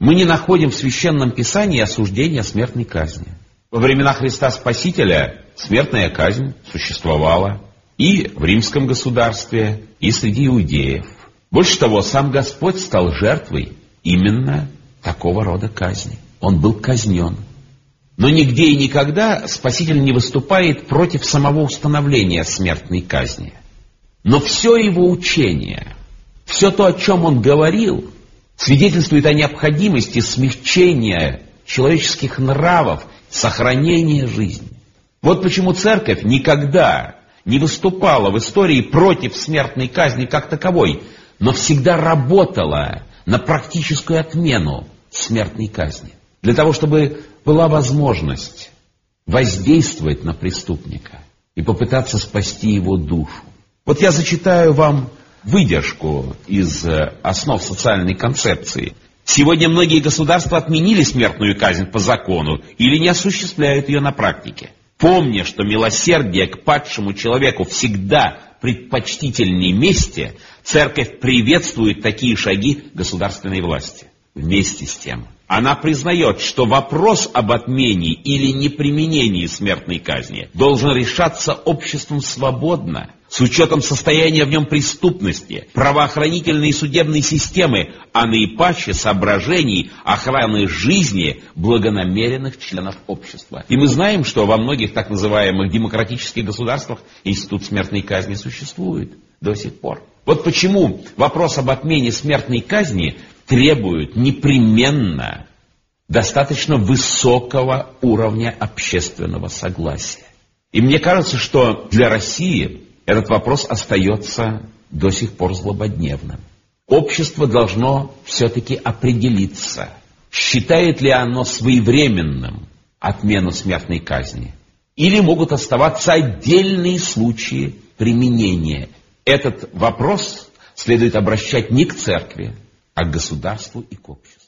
Мы не находим в Священном Писании осуждения смертной казни. Во времена Христа Спасителя смертная казнь существовала и в римском государстве, и среди иудеев. Больше того, сам Господь стал жертвой именно такого рода казни. Он был казнен. Но нигде и никогда Спаситель не выступает против самого установления смертной казни. Но все его учение, все то, о чем он говорил, свидетельствует о необходимости смягчения человеческих нравов, сохранения жизни. Вот почему Церковь никогда не выступала в истории против смертной казни как таковой, но всегда работала на практическую отмену смертной казни. Для того, чтобы была возможность воздействовать на преступника и попытаться спасти его душу. Вот я зачитаю вам выдержку из основ социальной концепции. Сегодня многие государства отменили смертную казнь по закону или не осуществляют ее на практике. Помня, что милосердие к падшему человеку всегда предпочтительнее мести, Церковь приветствует такие шаги государственной власти. Вместе с тем, она признает, что вопрос об отмене или неприменении смертной казни должен решаться обществом свободно, с учетом состояния в нем преступности, правоохранительной и судебной системы, а наипаче соображений охраны жизни благонамеренных членов общества. И мы знаем, что во многих так называемых демократических государствах институт смертной казни существует до сих пор. Вот почему вопрос об отмене смертной казни требует непременно достаточно высокого уровня общественного согласия. И мне кажется, что для России этот вопрос остается до сих пор злободневным. Общество должно все-таки определиться, считает ли оно своевременным отмену смертной казни, или могут оставаться отдельные случаи применения. Этот вопрос следует обращать не к церкви, а к государству и к обществу.